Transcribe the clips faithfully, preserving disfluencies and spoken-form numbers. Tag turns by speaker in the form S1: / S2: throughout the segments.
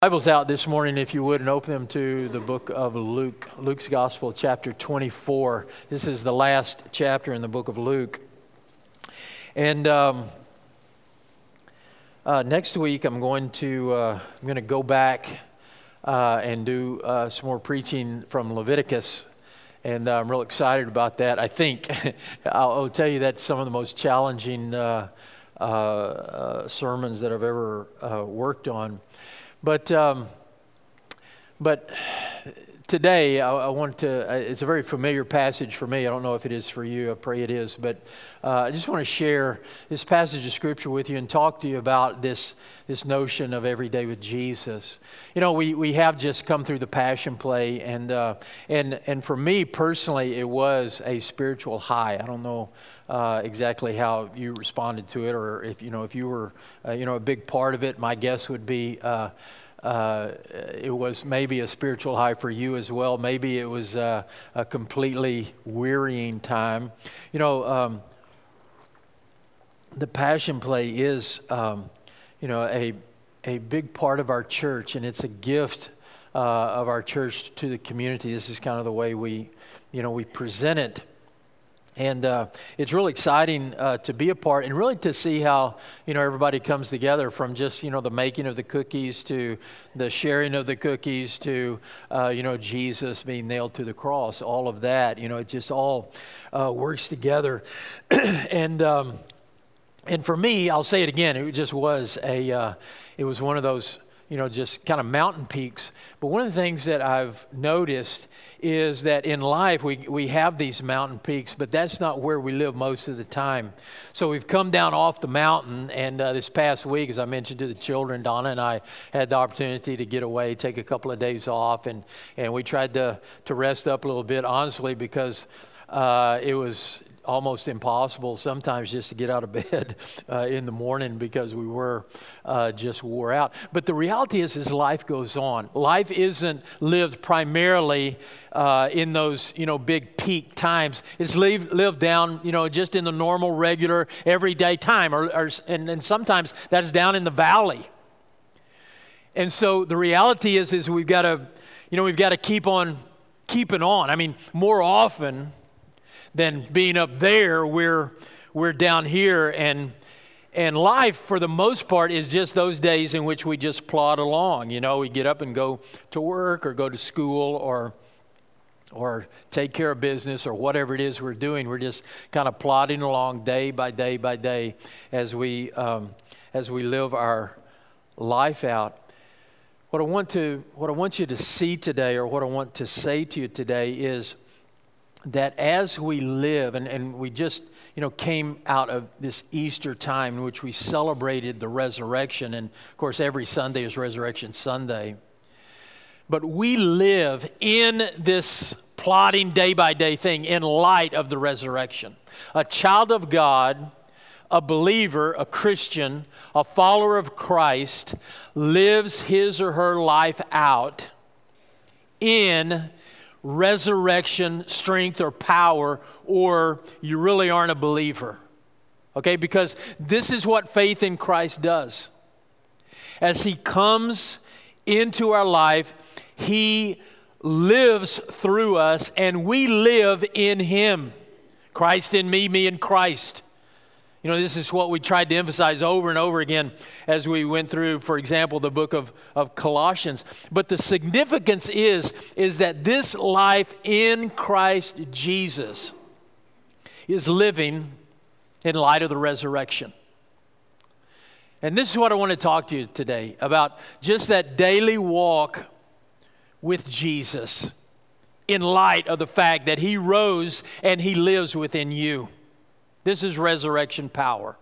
S1: Bibles out this morning, if you would, and open them to the book of Luke, Luke's Gospel, chapter twenty-four. This is the last chapter in the book of Luke. And um, uh, next week, I'm going to uh, I'm going to go back uh, and do uh, some more preaching from Leviticus, and uh, I'm real excited about that. I think I'll, I'll tell you that's some of the most challenging uh, uh, uh, sermons that I've ever uh, worked on. But um, but today I, I want to, it's a very familiar passage for me. I don't know if it is for you. I pray it is. But uh, I just want to share this passage of Scripture with you and talk to you about this this notion of every day with Jesus. You know, we, we have just come through the Passion Play, and uh, and and for me personally, it was a spiritual high. I don't know Uh, exactly how you responded to it, or if you know if you were uh, you know a big part of it. My guess would be uh, uh, it was maybe a spiritual high for you as well. Maybe it was uh, a completely wearying time. You know, um, the Passion Play is um, you know a a big part of our church, and it's a gift uh, of our church to the community. This is kind of the way we you know we present it. And uh, it's really exciting uh, to be a part and really to see how, you know, everybody comes together, from just, you know, the making of the cookies to the sharing of the cookies to, uh, you know, Jesus being nailed to the cross. All of that, you know, it just all uh, works together. and um, and for me, I'll say it again, it just was a, uh, it was one of those, you know, just kind of mountain peaks. But one of the things that I've noticed is that in life we we have these mountain peaks, but that's not where we live most of the time. So we've come down off the mountain, and uh, this past week, as I mentioned to the children, Donna and I had the opportunity to get away, take a couple of days off, and, and we tried to, to rest up a little bit, honestly, because uh, it was almost impossible sometimes just to get out of bed uh, in the morning because we were uh, just wore out. But the reality is, is life goes on. Life isn't lived primarily uh, in those, you know, big peak times. It's lived, lived down, you know, just in the normal, regular, everyday time. Or, or and, and sometimes that's down in the valley. And so the reality is, is we've got to, you know, we've got to keep on keeping on. I mean, more often than being up there, we're we're down here, and and life for the most part is just those days in which we just plod along. You know, we get up and go to work or go to school or or take care of business or whatever it is we're doing. We're just kind of plodding along day by day by day as we um, as we live our life out. What I want to what I want you to see today, or what I want to say to you today, is that as we live, and, and we just, you know, came out of this Easter time in which we celebrated the resurrection, and of course every Sunday is Resurrection Sunday, but we live in this plodding day-by-day thing in light of the resurrection. A child of God, a believer, a Christian, a follower of Christ, lives his or her life out in resurrection strength or power, or you really aren't a believer. Okay, because this is what faith in Christ does. As He comes into our life, He lives through us, and we live in Him. Christ in me, me in Christ. You know, this is what we tried to emphasize over and over again as we went through, for example, the book of, of Colossians. But the significance is, is that this life in Christ Jesus is living in light of the resurrection. And this is what I want to talk to you today about, just that daily walk with Jesus in light of the fact that He rose and He lives within you. This is resurrection power.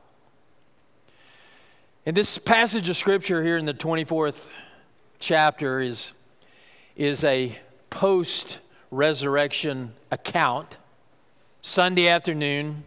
S1: And this passage of Scripture here in the twenty-fourth chapter is, is a post-resurrection account. Sunday afternoon,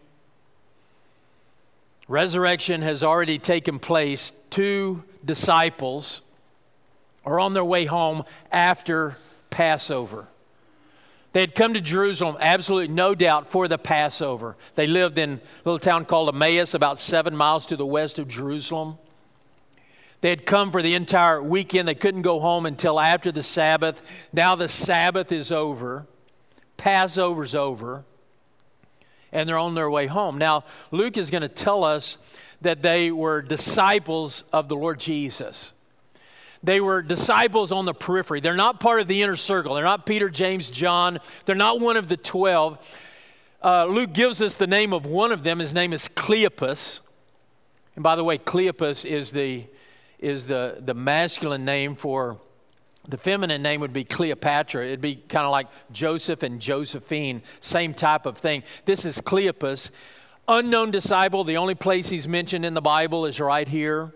S1: resurrection has already taken place. Two disciples are on their way home after Passover. They had come to Jerusalem, absolutely no doubt, for the Passover. They lived in a little town called Emmaus, about seven miles to the west of Jerusalem. They had come for the entire weekend. They couldn't go home until after the Sabbath. Now the Sabbath is over. Passover's over. And they're on their way home. Now, Luke is going to tell us that they were disciples of the Lord Jesus. They were disciples on the periphery. They're not part of the inner circle. They're not Peter, James, John. They're not one of the twelve. Uh, Luke gives us the name of one of them. His name is Cleopas. And by the way, Cleopas is the is the, the masculine name for, the feminine name would be Cleopatra. It'd be kind of like Joseph and Josephine, same type of thing. This is Cleopas, unknown disciple. The only place he's mentioned in the Bible is right here.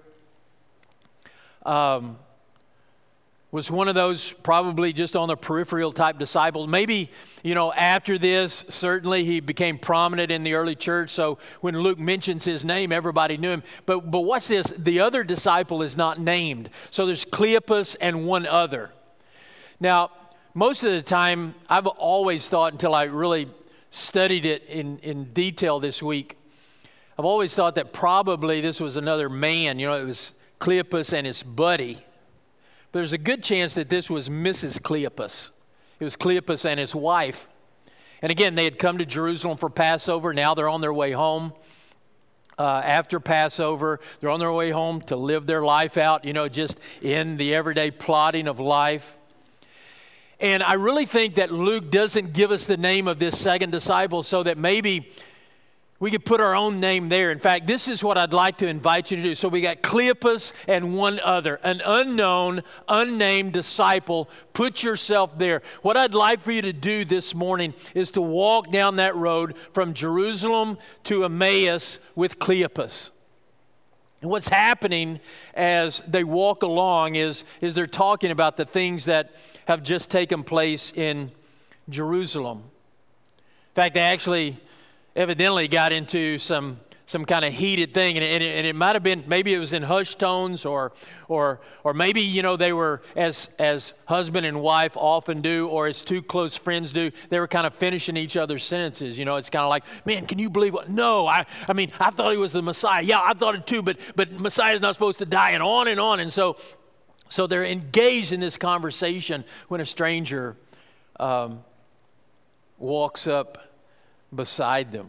S1: Um, was one of those probably just on the peripheral type disciples. Maybe, you know, after this, certainly he became prominent in the early church. So when Luke mentions his name, everybody knew him. But but watch this. The other disciple is not named. So there's Cleopas and one other. Now, most of the time, I've always thought, until I really studied it in, in detail this week, I've always thought that probably this was another man. You know, it was Cleopas and his buddy. But there's a good chance that this was Missus Cleopas. It was Cleopas and his wife. And again, they had come to Jerusalem for Passover. Now they're on their way home. Uh, after Passover, they're on their way home to live their life out, you know, just in the everyday plodding of life. And I really think that Luke doesn't give us the name of this second disciple so that maybe we could put our own name there. In fact, this is what I'd like to invite you to do. So we got Cleopas and one other, an unknown, unnamed disciple. Put yourself there. What I'd like for you to do this morning is to walk down that road from Jerusalem to Emmaus with Cleopas. And what's happening as they walk along is, is they're talking about the things that have just taken place in Jerusalem. In fact, they actually evidently got into some some kind of heated thing, and it, and it, and it might have been, maybe it was in hushed tones, or or or maybe, you know, they were, as as husband and wife often do, or as two close friends do, they were kind of finishing each other's sentences. You know, it's kind of like, man, can you believe what? No, I I mean, I thought he was the Messiah. Yeah, I thought it too, but but Messiah's not supposed to die, and on and on. And so so they're engaged in this conversation when a stranger um, walks up beside them.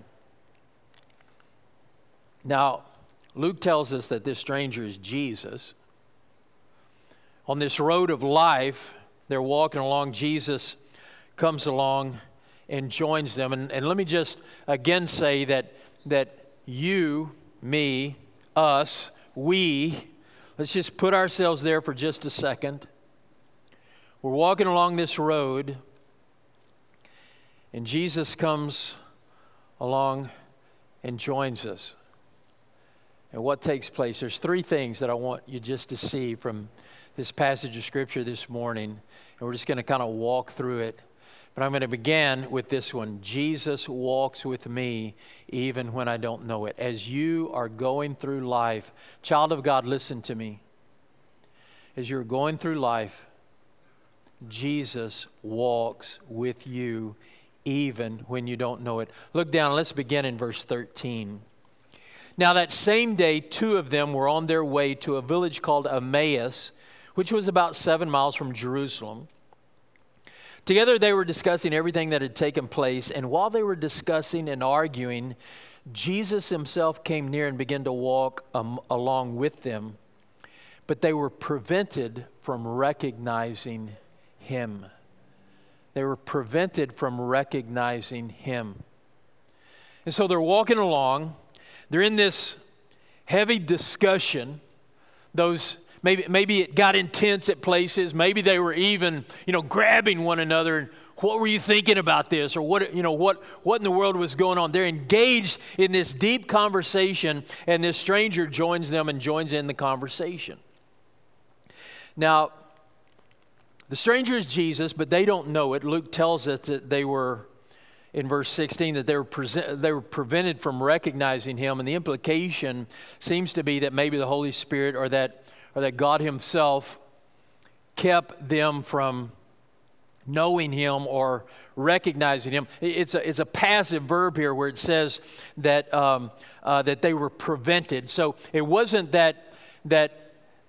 S1: Now, Luke tells us that this stranger is Jesus. On this road of life, they're walking along. Jesus comes along and joins them. And, and let me just again say that, that you, me, us, we, let's just put ourselves there for just a second. We're walking along this road, and Jesus comes along and joins us. And what takes place? There's three things that I want you just to see from this passage of Scripture this morning. And we're just going to kind of walk through it. But I'm going to begin with this one. Jesus walks with me even when I don't know it. As you are going through life, child of God, listen to me. As you're going through life, Jesus walks with you even when you don't know it. Look down. Let's begin in verse thirteen. Now that same day, two of them were on their way to a village called Emmaus, which was about seven miles from Jerusalem. Together they were discussing everything that had taken place, and while they were discussing and arguing, Jesus himself came near and began to walk um, along with them, but they were prevented from recognizing him. They were prevented from recognizing him. And so they're walking along. They're in this heavy discussion. Those maybe maybe it got intense at places. Maybe they were even, you know, grabbing one another. And what were you thinking about this? Or what, you know, what what in the world was going on? They're engaged in this deep conversation, and this stranger joins them and joins in the conversation. Now, the stranger is Jesus, but they don't know it. Luke tells us that they were, in verse sixteen, that they were, present, they were prevented from recognizing him. And the implication seems to be that maybe the Holy Spirit or that, or that God himself kept them from knowing him or recognizing him. It's a, it's a passive verb here where it says that, um, uh, that they were prevented. So it wasn't that, that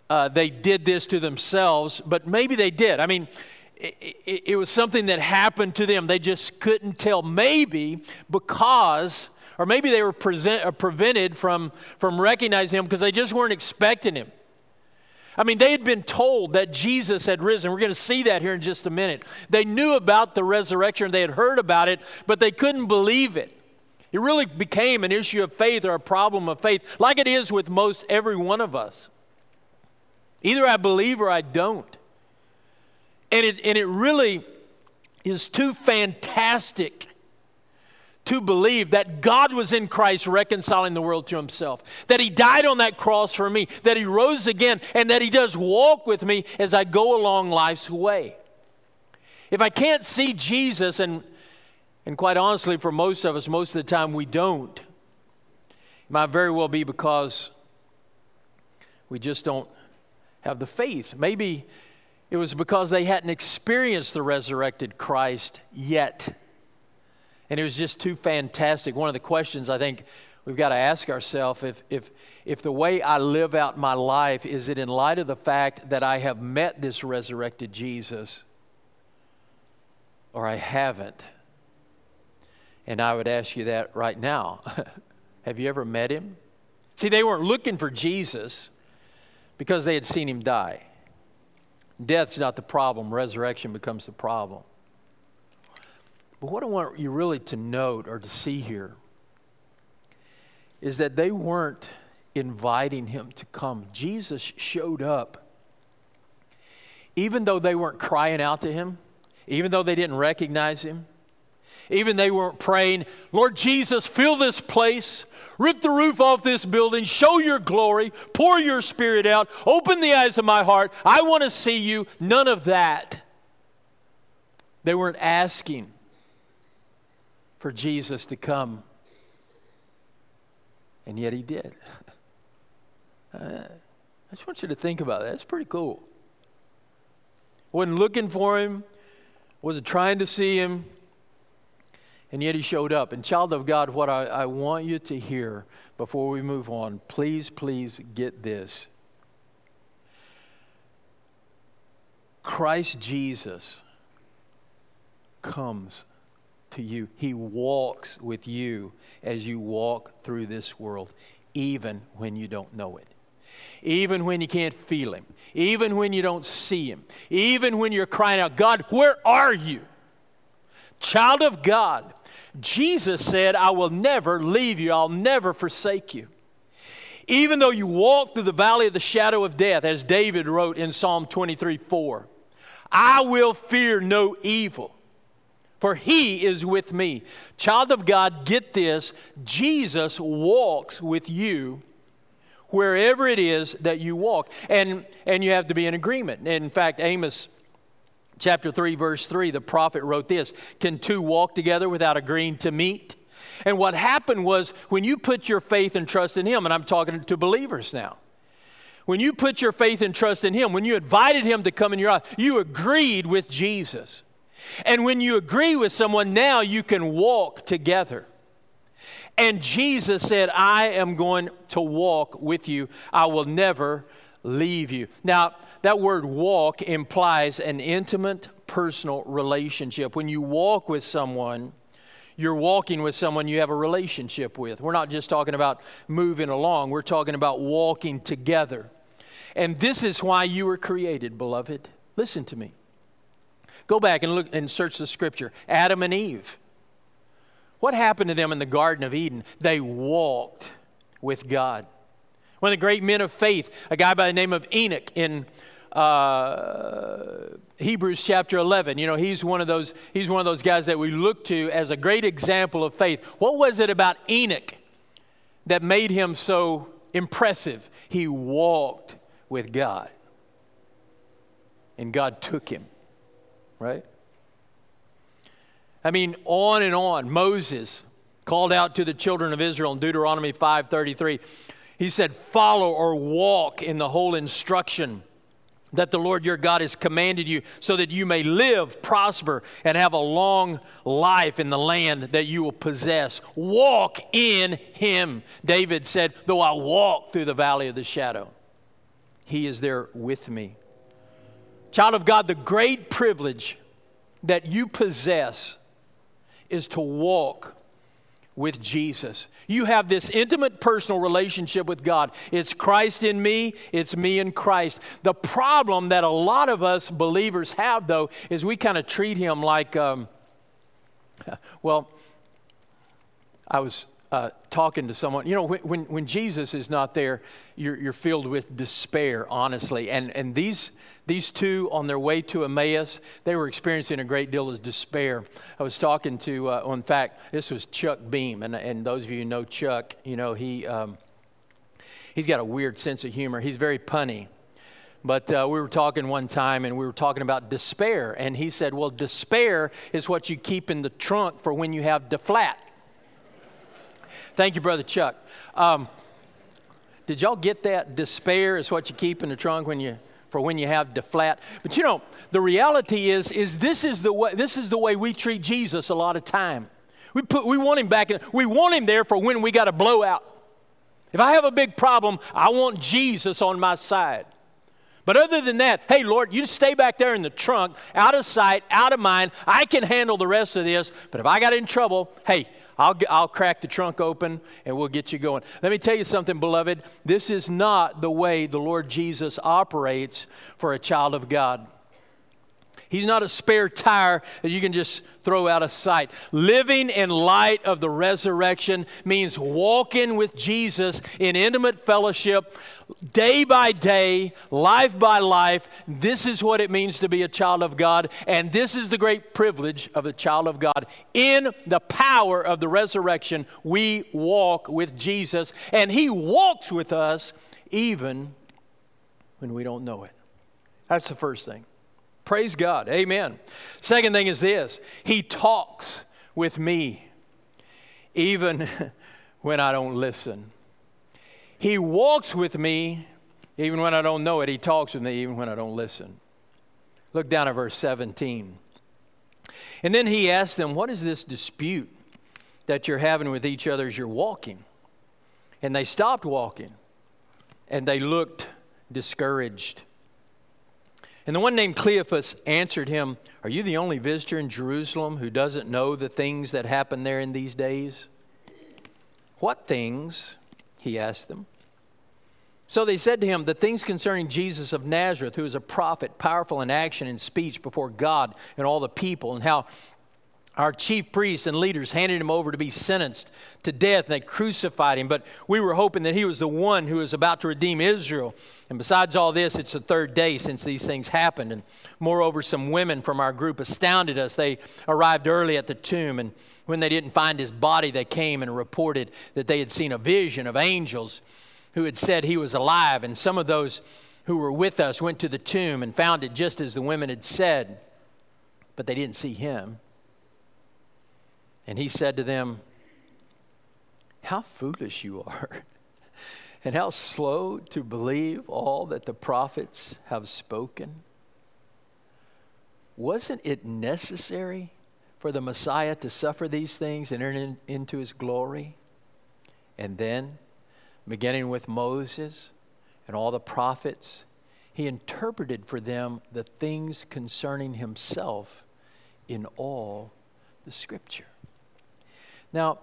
S1: uh, they did this to themselves, but maybe they did. I mean, it, it, it was something that happened to them. They just couldn't tell. Maybe because, or maybe they were present, uh, prevented from, from recognizing him because they just weren't expecting him. I mean, they had been told that Jesus had risen. We're going to see that here in just a minute. They knew about the resurrection. They had heard about it, but they couldn't believe it. It really became an issue of faith or a problem of faith, like it is with most every one of us. Either I believe or I don't. And it, and it really is too fantastic to believe that God was in Christ reconciling the world to himself, that he died on that cross for me, that he rose again, and that he does walk with me as I go along life's way. If I can't see Jesus, and, and quite honestly for most of us, most of the time we don't, it might very well be because we just don't have the faith. Maybe it was because they hadn't experienced the resurrected Christ yet. And it was just too fantastic. One of the questions I think we've got to ask ourselves, if, if, if the way I live out my life, is it in light of the fact that I have met this resurrected Jesus, or I haven't? And I would ask you that right now. Have you ever met him? See, they weren't looking for Jesus because they had seen him die. Death's not the problem. Resurrection becomes the problem. But what I want you really to note or to see here is that they weren't inviting him to come. Jesus showed up. Even though they weren't crying out to him, even though they didn't recognize him, even they weren't praying, Lord Jesus, fill this place, rip the roof off this building, show your glory, pour your Spirit out, open the eyes of my heart, I want to see you. None of that. They weren't asking for Jesus to come, and yet he did. uh, I just want you to think about that. That's pretty cool. Wasn't looking for him, wasn't trying to see him, and yet he showed up. And child of God, what I, I want you to hear before we move on, please, please get this. Christ Jesus comes to you. He walks with you as you walk through this world, even when you don't know it. Even when you can't feel him. Even when you don't see him. Even when you're crying out, God, where are you? Child of God, Jesus said, I will never leave you. I'll never forsake you. Even though you walk through the valley of the shadow of death, as David wrote in Psalm twenty-three four, I will fear no evil, for he is with me. Child of God, get this. Jesus walks with you wherever it is that you walk. And, and you have to be in agreement. In fact, Amos chapter three, verse three, the prophet wrote this, can two walk together without agreeing to meet? And what happened was when you put your faith and trust in him, and I'm talking to believers now, when you put your faith and trust in him, when you invited him to come in your life, you agreed with Jesus. And when you agree with someone, now you can walk together. And Jesus said, I am going to walk with you. I will never leave you. Now, that word walk implies an intimate, personal relationship. When you walk with someone, you're walking with someone you have a relationship with. We're not just talking about moving along. We're talking about walking together. And this is why you were created, beloved. Listen to me. Go back and look and search the scripture. Adam and Eve. What happened to them in the Garden of Eden? They walked with God. One of the great men of faith, a guy by the name of Enoch in uh, Hebrews chapter eleven. You know, he's one of those, he's one of those guys that we look to as a great example of faith. What was it about Enoch that made him so impressive? He walked with God. And God took him. Right? I mean, on and on. Moses called out to the children of Israel in Deuteronomy five thirty-three. He said, follow or walk in the whole instruction that the Lord your God has commanded you, so that you may live, prosper, and have a long life in the land that you will possess. Walk in him. David said, though I walk through the valley of the shadow. He is there with me. Child of God, the great privilege that you possess is to walk with Jesus. You have this intimate personal relationship with God. It's Christ in me, it's me in Christ. The problem that a lot of us believers have, though, is we kind of treat him like, um, well, I was uh, talking to someone. You know, when, when, when Jesus is not there, you're, you're filled with despair, honestly. And, and these, these two on their way to Emmaus, they were experiencing a great deal of despair. I was talking to, uh, well, in fact, this was Chuck Beam. And, and those of you who know Chuck, you know, he, um, he's got a weird sense of humor. He's very punny. But uh, we were talking one time, and we were talking about despair. And he said, well, despair is what you keep in the trunk for when you have deflat. Thank you, Brother Chuck. Um, did y'all get that? Despair is what you keep in the trunk when you for when you have deflat. But you know, the reality is, is this is the way this is the way we treat Jesus a lot of time. We put we want him back in, we want him there for when we got a blowout. If I have a big problem, I want Jesus on my side. But other than that, hey, Lord, you just stay back there in the trunk, out of sight, out of mind. I can handle the rest of this. But if I got in trouble, hey, I'll, I'll crack the trunk open and we'll get you going. Let me tell you something, beloved. This is not the way the Lord Jesus operates for a child of God. He's not a spare tire that you can just throw out of sight. Living in light of the resurrection means walking with Jesus in intimate fellowship, day by day, life by life. This is what it means to be a child of God, and this is the great privilege of a child of God. In the power of the resurrection, we walk with Jesus, and he walks with us even when we don't know it. That's the first thing. Praise God. Amen. Second thing is this. He talks with me even when I don't listen. He walks with me even when I don't know it. He talks with me even when I don't listen. Look down at verse seventeen. And then he asked them, what is this dispute that you're having with each other as you're walking? And they stopped walking and they looked discouraged. And the one named Cleophas answered him, are you the only visitor in Jerusalem who doesn't know the things that happen there in these days? What things? He asked them. So they said to him, the things concerning Jesus of Nazareth, who is a prophet, powerful in action and speech before God and all the people, and how our chief priests and leaders handed him over to be sentenced to death, and they crucified him. But we were hoping that he was the one who was about to redeem Israel. And besides all this, it's the third day since these things happened. And moreover, some women from our group astounded us. They arrived early at the tomb, and when they didn't find his body, they came and reported that they had seen a vision of angels who had said he was alive. And some of those who were with us went to the tomb and found it just as the women had said, but they didn't see him. And he said to them, how foolish you are, and how slow to believe all that the prophets have spoken. Wasn't it necessary for the Messiah to suffer these things and enter in, into his glory? And then, beginning with Moses and all the prophets, he interpreted for them the things concerning himself in all the Scripture. Now,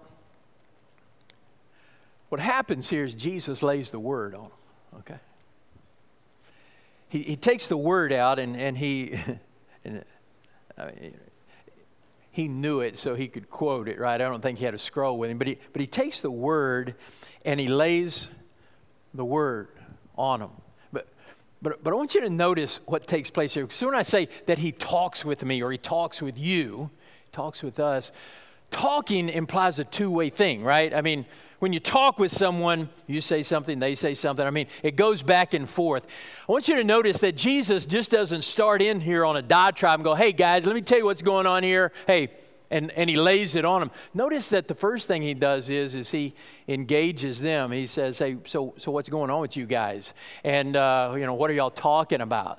S1: what happens here is Jesus lays the word on them, okay? He, he takes the word out and, and he, and, I mean, he knew it so he could quote it, right? I don't think he had a scroll with him, but he, but he takes the word and he lays the word on them. But, but, but I want you to notice what takes place here. So when I say that he talks with me or he talks with you, he talks with us, talking implies a two-way thing, right? I mean, when you talk with someone, you say something, they say something. I mean, it goes back and forth. I want you to notice that Jesus just doesn't start in here on a diatribe and go, hey, guys, let me tell you what's going on here. Hey, and, and he lays it on them. Notice that the first thing he does is, is he engages them. He says, hey, so, so what's going on with you guys? And, uh, you know, what are y'all talking about?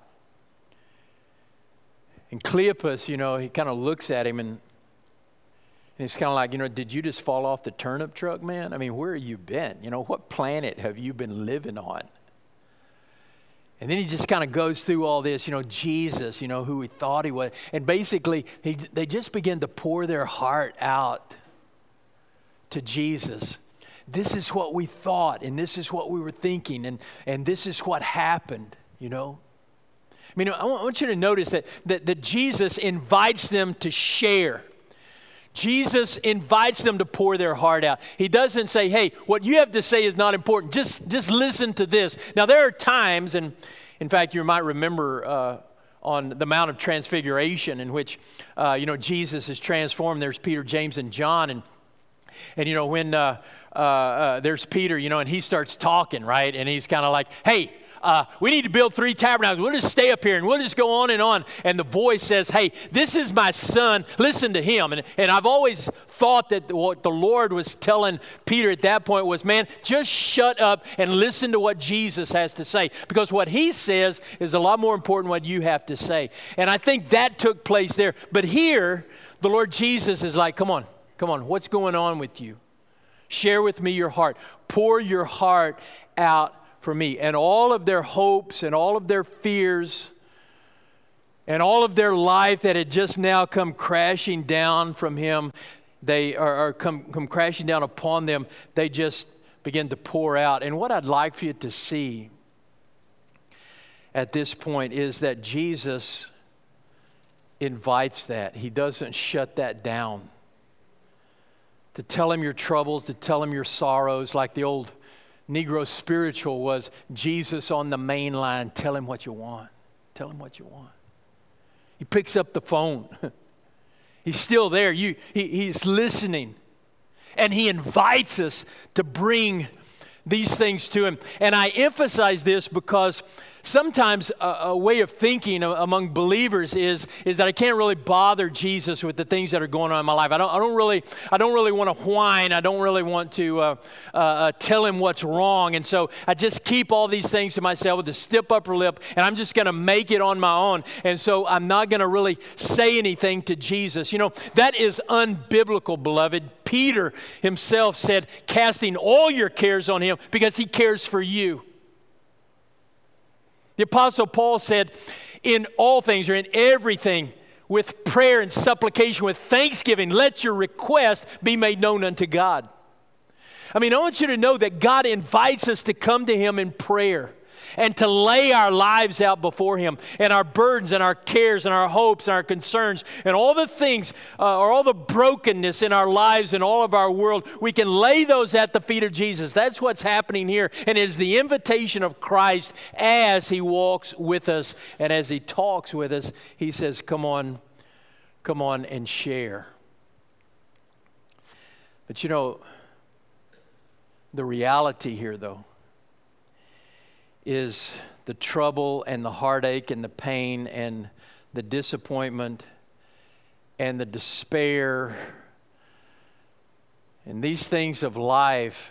S1: And Cleopas, you know, he kind of looks at him and And it's kind of like, you know, did you just fall off the turnip truck, man? I mean, where have you been? You know, what planet have you been living on? And then he just kind of goes through all this, you know, Jesus, you know, who he thought he was. And basically, he, they just begin to pour their heart out to Jesus. This is what we thought, and this is what we were thinking, and, and this is what happened, you know. I mean, I want you to notice that, that, that Jesus invites them to share. Jesus invites them to pour their heart out. He doesn't say, hey, what you have to say is not important. Just, just listen to this. Now, there are times, and in fact, you might remember uh, on the Mount of Transfiguration in which, uh, you know, Jesus is transformed. There's Peter, James, and John. And, and you know, when uh, uh, uh, there's Peter, you know, and he starts talking, right? And he's kind of like, hey, Uh, we need to build three tabernacles. We'll just stay up here and we'll just go on and on. And the voice says, hey, this is my son. Listen to him. And, and I've always thought that what the Lord was telling Peter at that point was, man, just shut up and listen to what Jesus has to say. Because what he says is a lot more important than what you have to say. And I think that took place there. But here, the Lord Jesus is like, come on, come on. What's going on with you? Share with me your heart. Pour your heart out for me. And all of their hopes and all of their fears and all of their life that had just now come crashing down from him, they are, are come, come crashing down upon them, they just begin to pour out. And what I'd like for you to see at this point is that Jesus invites that. He doesn't shut that down. To tell him your troubles, to tell him your sorrows, like the old Negro spiritual was Jesus on the main line. Tell him what you want. Tell him what you want. He picks up the phone. He's still there. You, he, he's listening. And he invites us to bring these things to him. And I emphasize this because sometimes a, a way of thinking among believers is, is that I can't really bother Jesus with the things that are going on in my life. I don't, I don't really, I don't really want to whine. I don't really want to uh, uh, uh, tell him what's wrong. And so I just keep all these things to myself with a stiff upper lip, and I'm just going to make it on my own. And so I'm not going to really say anything to Jesus. You know, that is unbiblical, beloved. Peter himself said, casting all your cares on him because he cares for you. The Apostle Paul said, in all things or in everything, with prayer and supplication, with thanksgiving, let your request be made known unto God. I mean, I want you to know that God invites us to come to him in prayer and to lay our lives out before him, and our burdens and our cares and our hopes and our concerns and all the things uh, or all the brokenness in our lives and all of our world. We can lay those at the feet of Jesus. That's what's happening here, and it is the invitation of Christ as he walks with us and as he talks with us. He says, come on, come on and share. But you know, the reality here though is the trouble and the heartache and the pain and the disappointment and the despair and these things of life.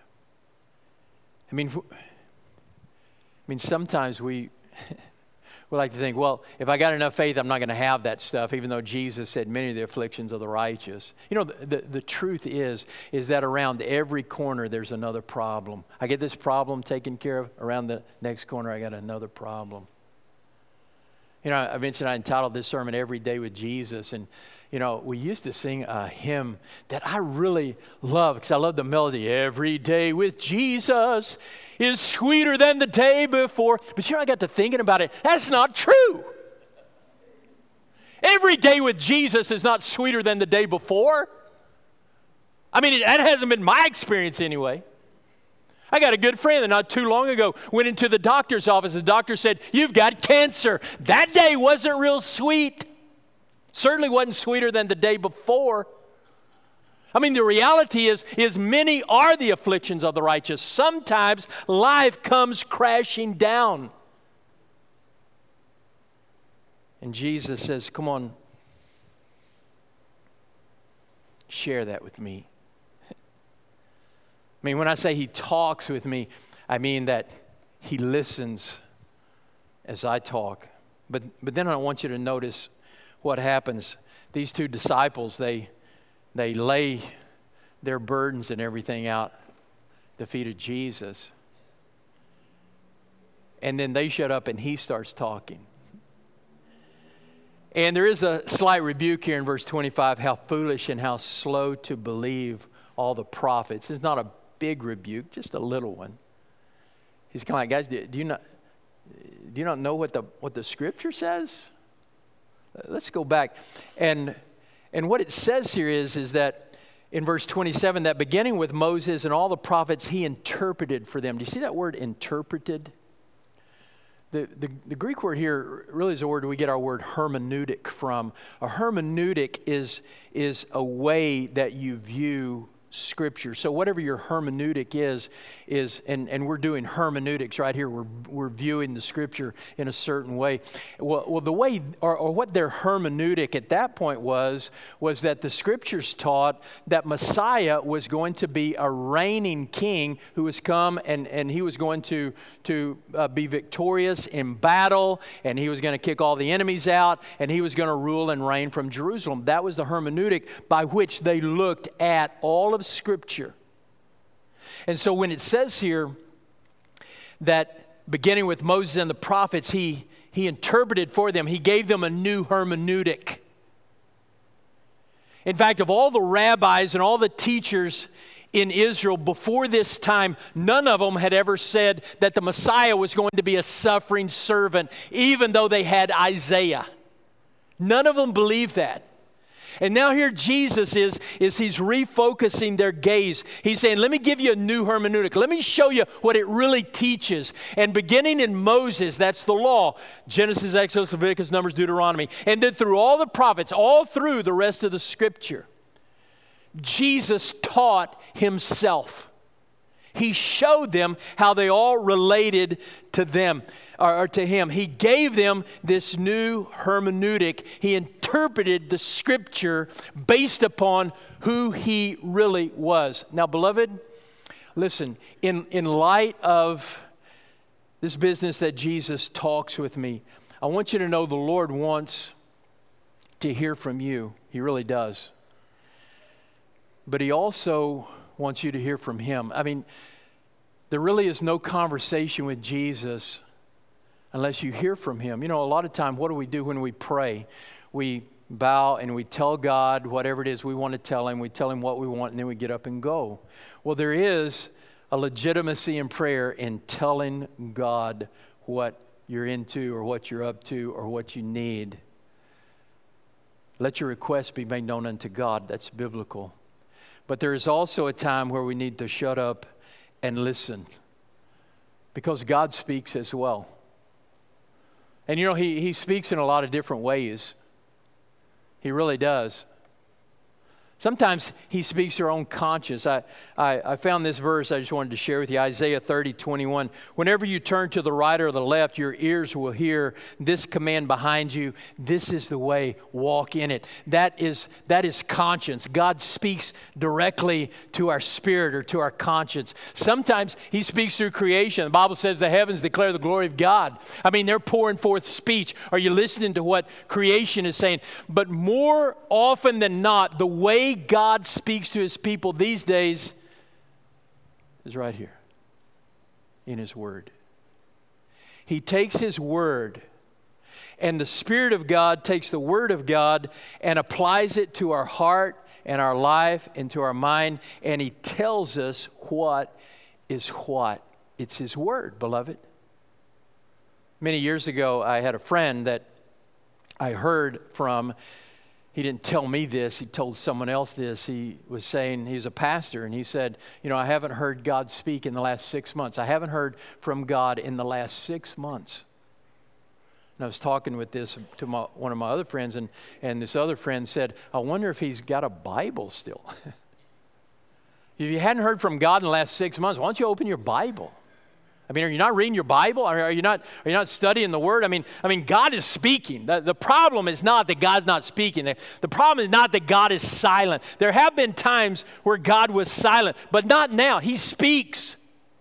S1: I mean, I mean, sometimes we we like to think, well, if I got enough faith, I'm not going to have that stuff, even though Jesus said many of the afflictions of the righteous. You know, the, the, the truth is, is that around every corner there's another problem. I get this problem taken care of, around the next corner I got another problem. You know, I mentioned I entitled this sermon, Every Day with Jesus, and you know, we used to sing a hymn that I really love because I love the melody. Every day with Jesus is sweeter than the day before. But you know, I got to thinking about it. That's not true. Every day with Jesus is not sweeter than the day before. I mean, that hasn't been my experience anyway. I got a good friend that not too long ago went into the doctor's office. The doctor said, you've got cancer. That day wasn't real sweet. Certainly wasn't sweeter than the day before. I mean, the reality is, is many are the afflictions of the righteous. Sometimes life comes crashing down. And Jesus says, come on, share that with me. I mean, when I say he talks with me, I mean that he listens as I talk. But, but then I want you to notice what happens. These two disciples, they, they lay their burdens and everything out at the feet of Jesus. and then they shut up and he starts talking. And there is a slight rebuke here in verse twenty-five, how foolish and how slow to believe all the prophets. It's not a big rebuke, just a little one. He's kind of like, guys, do, do you not do you not know what the what the scripture says? Let's go back. And and what it says here is, is that in verse twenty-seven, that beginning with Moses and all the prophets, he interpreted for them. Do you see that word interpreted? The, the, the Greek word here really is a word we get our word hermeneutic from. A hermeneutic is, is a way that you view Scripture. So whatever your hermeneutic is, is and, and we're doing hermeneutics right here. We're, we're viewing the Scripture in a certain way. Well, well the way, or, or what their hermeneutic at that point was, was that the Scriptures taught that Messiah was going to be a reigning king who was come and, and he was going to, to uh, be victorious in battle, and he was going to kick all the enemies out, and he was going to rule and reign from Jerusalem. That was the hermeneutic by which they looked at all of Scripture. And so when it says here that beginning with Moses and the prophets, he, he interpreted for them, he gave them a new hermeneutic. In fact, of all the rabbis and all the teachers in Israel before this time, none of them had ever said that the Messiah was going to be a suffering servant, even though they had Isaiah. None of them believed that. And now here Jesus is, is he's refocusing their gaze. He's saying, let me give you a new hermeneutic. Let me show you what it really teaches. And beginning in Moses, that's the law. Genesis, Exodus, Leviticus, Numbers, Deuteronomy. And then through all the prophets, all through the rest of the Scripture, Jesus taught himself. He showed them how they all related to them, or, or to him. He gave them this new hermeneutic. He interpreted the Scripture based upon who he really was. Now, beloved, listen, in, in light of this business that Jesus talks with me, I want you to know the Lord wants to hear from you. He really does. But he also wants you to hear from him. I mean, there really is no conversation with Jesus unless you hear from him. You know, a lot of time, what do we do when we pray? We bow and we tell God whatever it is we want to tell him. We tell him what we want, and then we get up and go. Well, there is a legitimacy in prayer in telling God what you're into or what you're up to or what you need. Let your requests be made known unto God. That's biblical. But there is also a time where we need to shut up and listen, because God speaks as well. And you know, he, he speaks in a lot of different ways. He really does. Sometimes he speaks to our own conscience. I, I, I found this verse I just wanted to share with you, Isaiah thirty, twenty-one. Whenever you turn to the right or the left, your ears will hear this command behind you. This is the way, walk in it. That is, that is conscience. God speaks directly to our spirit or to our conscience. Sometimes he speaks through creation. The Bible says the heavens declare the glory of God. I mean, they're pouring forth speech. Are you listening to what creation is saying? But more often than not, the way God speaks to his people these days is right here in his word. He takes his word, and the Spirit of God takes the word of God and applies it to our heart and our life and to our mind, and he tells us what is what. It's his word, beloved. Many years ago, I had a friend that I heard from. He didn't tell me this. He told someone else this. He was saying, he's a pastor, and he said, you know, I haven't heard God speak in the last six months. I haven't heard from God in the last six months. And I was talking with this to my, one of my other friends, and, and this other friend said, I wonder if he's got a Bible still. If you hadn't heard from God in the last six months, why don't you open your Bible? I mean, are you not reading your Bible? Are you not, are you not studying the Word? I mean, I mean, God is speaking. The, the problem is not that God's not speaking. The, the problem is not that God is silent. There have been times where God was silent, but not now. He speaks.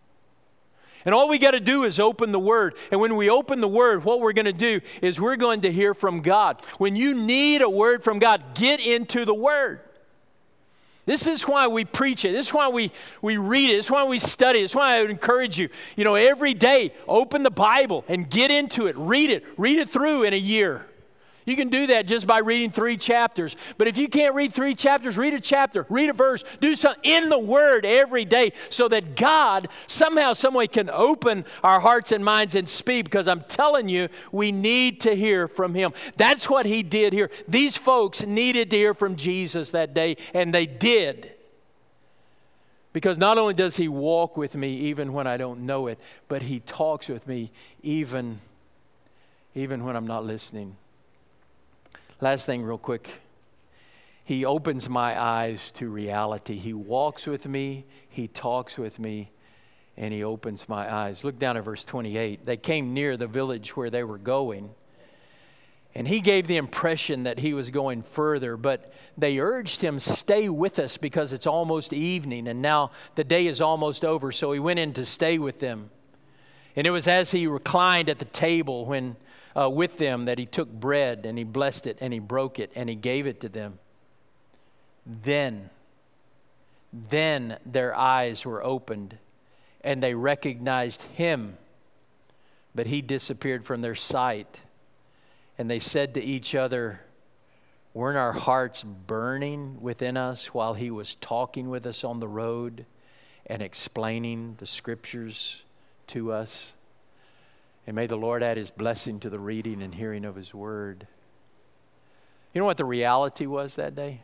S1: And all we got to do is open the Word. And when we open the Word, what we're going to do is we're going to hear from God. When you need a word from God, get into the Word. This is why we preach it. This is why we, we read it. This is why we study it. This is why I would encourage you, you know, every day, open the Bible and get into it. Read it. Read it through in a year. You can do that just by reading three chapters. But if you can't read three chapters, read a chapter, read a verse, do something in the Word every day so that God somehow, some way can open our hearts and minds and speak, because I'm telling you, we need to hear from Him. That's what He did here. These folks needed to hear from Jesus that day, and they did. Because not only does He walk with me even when I don't know it, but He talks with me even, even when I'm not listening. Last thing real quick. He opens my eyes to reality. He walks with me, He talks with me, and He opens my eyes. Look down at verse twenty-eight. They came near the village where they were going, and He gave the impression that He was going further, but they urged Him, stay with us because it's almost evening, and now the day is almost over. So He went in to stay with them. And it was as He reclined at the table when Uh, with them that He took bread and He blessed it and He broke it and He gave it to them. Then, then their eyes were opened and they recognized Him, but He disappeared from their sight. And they said to each other, weren't our hearts burning within us while He was talking with us on the road and explaining the Scriptures to us? And may the Lord add His blessing to the reading and hearing of His Word. You know what the reality was that day?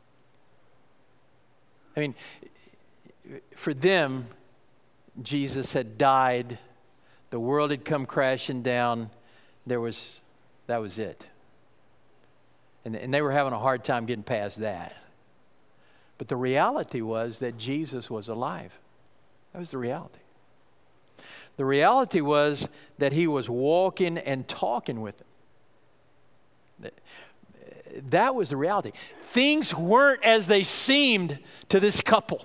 S1: I mean, for them, Jesus had died. The world had come crashing down. There was, that was it. And, and they were having a hard time getting past that. But the reality was that Jesus was alive. That was the reality. The reality was that He was walking and talking with them. That was the reality. Things weren't as they seemed to this couple.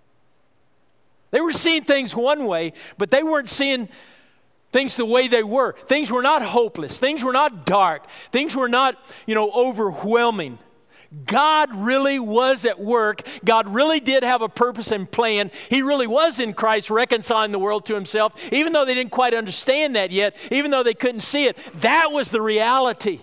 S1: They were seeing things one way, but they weren't seeing things the way they were. Things were not hopeless. Things were not dark. Things were not, you know, overwhelming. God really was at work. God really did have a purpose and plan. He really was in Christ reconciling the world to Himself, even though they didn't quite understand that yet, even though they couldn't see it. That was the reality.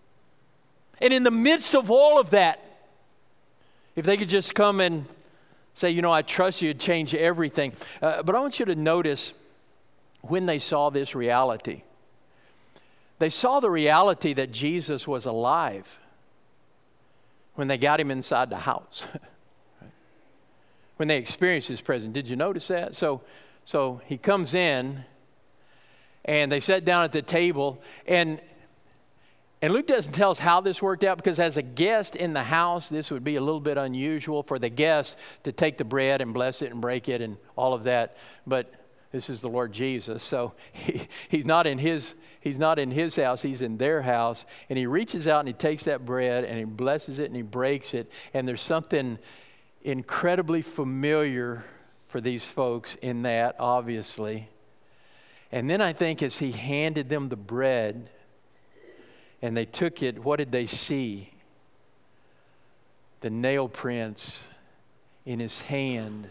S1: And in the midst of all of that, if they could just come and say, you know, I trust you, it'd change everything. Uh, but I want you to notice when they saw this reality. They saw the reality that Jesus was alive when they got Him inside the house. When they experienced His presence. Did you notice that? So, so He comes in and they sat down at the table, and And Luke doesn't tell us how this worked out, because as a guest in the house, this would be a little bit unusual for the guest to take the bread and bless it and break it and all of that. But this is the Lord Jesus, so he, he's not in his he's not in his house, He's in their house. And He reaches out and He takes that bread and He blesses it and He breaks it. And there's something incredibly familiar for these folks in that, obviously. And then I think as He handed them the bread and they took it, what did they see? The nail prints in His hand.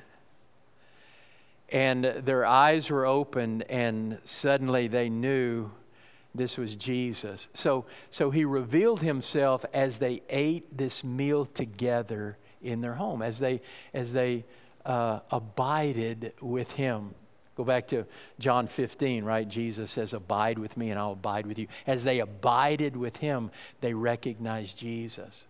S1: And their eyes were opened, and suddenly they knew this was Jesus. So, so He revealed Himself as they ate this meal together in their home, as they, as they uh, abided with Him. Go back to John fifteen, right? Jesus says, abide with me and I'll abide with you. As they abided with Him, they recognized Jesus.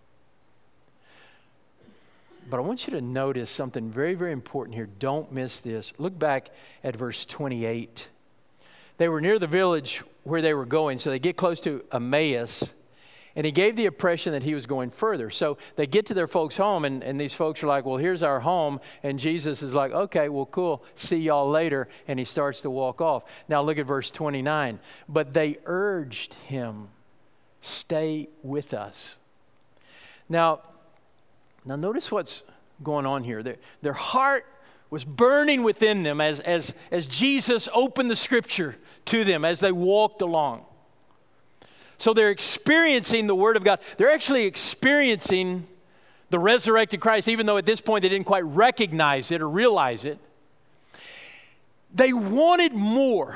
S1: But I want you to notice something very, very important here. Don't miss this. Look back at verse twenty-eight. They were near the village where they were going, so they get close to Emmaus, and He gave the impression that He was going further. So they get to their folks' home, and, and these folks are like, well, here's our home. And Jesus is like, okay, well, cool. See y'all later. And He starts to walk off. Now look at verse twenty-nine. But they urged Him, stay with us. Now, now notice what's going on here. Their, their heart was burning within them as, as, as Jesus opened the Scripture to them as they walked along. So they're experiencing the Word of God. They're actually experiencing The resurrected Christ, even though at this point they didn't quite recognize it or realize it, they wanted more.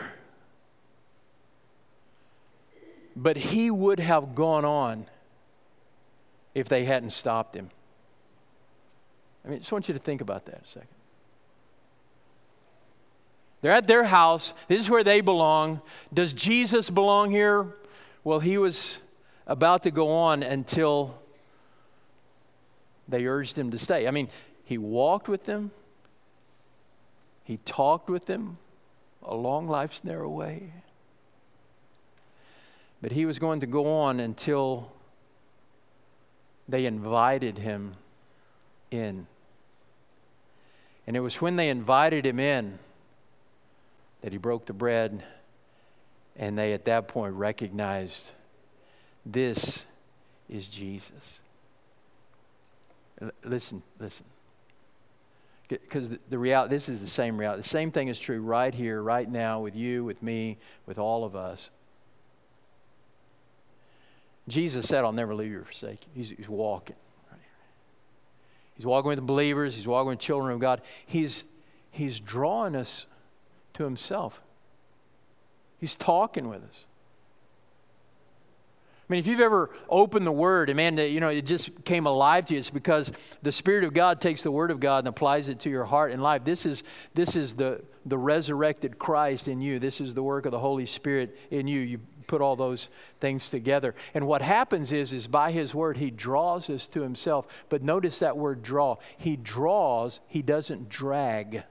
S1: But he would have gone on if they hadn't stopped him. I mean, I just want you to think about that a second. They're at their house. This is where they belong. Does Jesus belong here? Well, he was about to go on until they urged him to stay. I mean, he walked with them. He talked with them along life's narrow way. But he was going to go on until they invited him in. And it was when they invited him in that he broke the bread, and they at that point recognized this is Jesus. L- listen, listen. Because the, the reality, this is the same reality. The same thing is true right here, right now, with you, with me, with all of us. Jesus said, I'll never leave you or forsake you. He's, he's walking. Right? He's walking with the believers. He's walking with children of God. He's, he's drawing us to himself. He's talking with us. I mean, if you've ever opened the Word, and man, you know, it just came alive to you, it's because the Spirit of God takes the Word of God and applies it to your heart and life. This is, this is the, the resurrected Christ in you. This is the work of the Holy Spirit in you. You put all those things together. And what happens is, is by His Word, He draws us to Himself. But notice that word draw. He draws, He doesn't drag.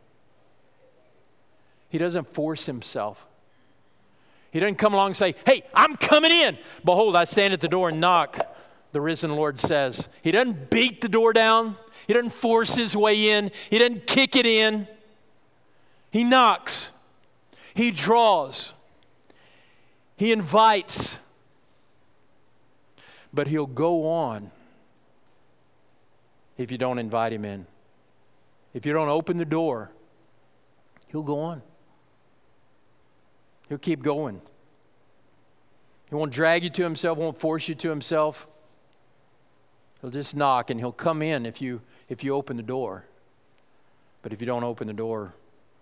S1: He doesn't force Himself. He doesn't come along and say, hey, I'm coming in. Behold, I stand at the door and knock, the risen Lord says. He doesn't beat the door down. He doesn't force His way in. He doesn't kick it in. He knocks. He draws. He invites. But He'll go on if you don't invite Him in. If you don't open the door, He'll go on. He'll keep going. He won't drag you to Himself, won't force you to Himself. He'll just knock, and He'll come in if you if you open the door. But if you don't open the door,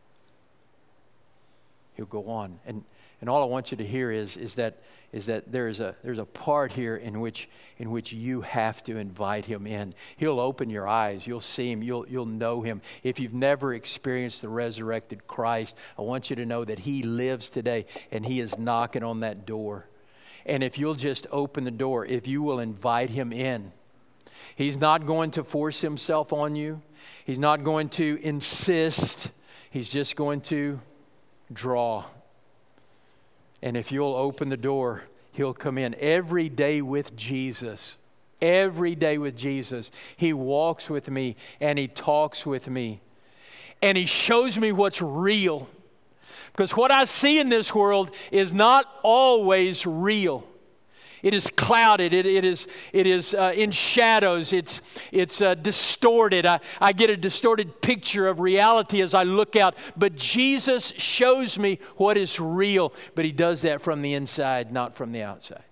S1: He'll go on. And and all I want you to hear is is that is that there's a there's a part here in which in which you have to invite Him in. He'll open your eyes. You'll see Him. You'll you'll know Him. If you've never experienced the resurrected Christ, I want you to know that He lives today, and He is knocking on that door. And if you'll just open the door, if you will invite Him in, He's not going to force Himself on you. He's not going to insist. He's just going to draw. And if you'll open the door, He'll come in. Every day with Jesus, every day with Jesus, He walks with me and He talks with me. And He shows me what's real. Because what I see in this world is not always real. It is clouded. It, it is, it is uh, in shadows. It's, it's uh, distorted. I, I get a distorted picture of reality as I look out. But Jesus shows me what is real. But He does that from the inside, not from the outside.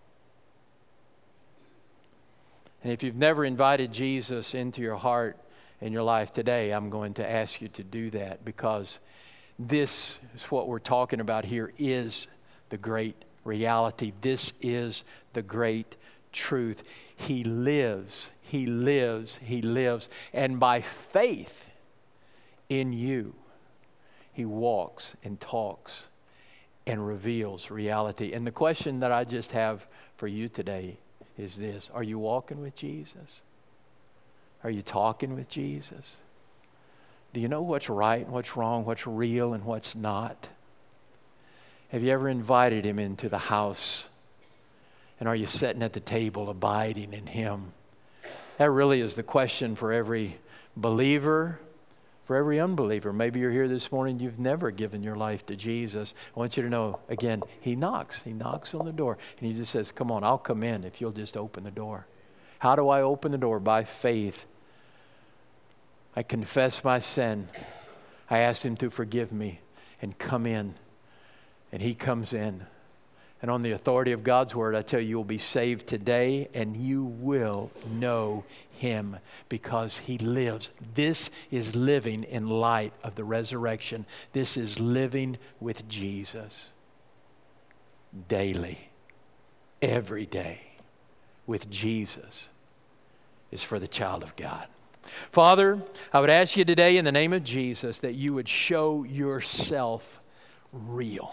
S1: And if you've never invited Jesus into your heart and your life today, I'm going to ask you to do that, because this is what we're talking about here is the great reality. This is the great truth. He lives, He lives, He lives. And by faith in you, He walks and talks and reveals reality. And the question that I just have for you today is this: are you walking with Jesus? Are you talking with Jesus? Do you know what's right and what's wrong, what's real and what's not? Have you ever invited Him into the house? And are you sitting at the table abiding in Him? That really is the question for every believer, for every unbeliever. Maybe you're here this morning, you've never given your life to Jesus. I want you to know, again, He knocks. He knocks on the door. And He just says, come on, I'll come in if you'll just open the door. How do I open the door? By faith. I confess my sin. I ask Him to forgive me and come in. And He comes in And on the authority of God's word, I tell you, you'll be saved today, and you will know Him because He lives. This is living in light of the resurrection. This is living with Jesus daily, every day with Jesus is for the child of God. Father, I would ask you today in the name of Jesus that you would show yourself real.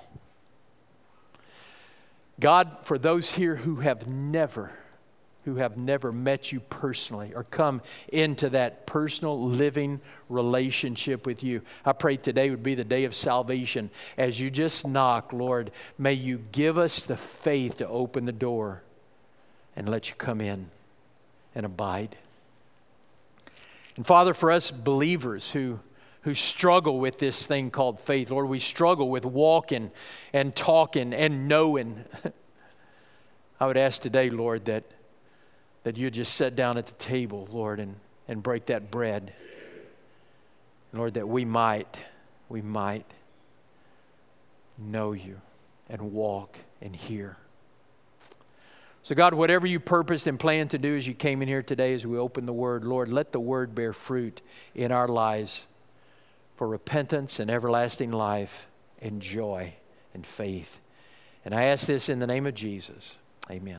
S1: God, for those here who have never, who have never met you personally or come into that personal living relationship with you, I pray today would be the day of salvation. As you just knock, Lord, may you give us the faith to open the door and let you come in and abide. And Father, for us believers who who struggle with this thing called faith. Lord, we struggle with walking and talking and knowing. I would ask today, Lord, that, that you just sit down at the table, Lord, and, and break that bread. Lord, that we might, we might know you and walk and hear. So God, whatever you purposed and planned to do as you came in here today as we open the Word, Lord, let the Word bear fruit in our lives for repentance and everlasting life and joy and faith. And I ask this in the name of Jesus. Amen.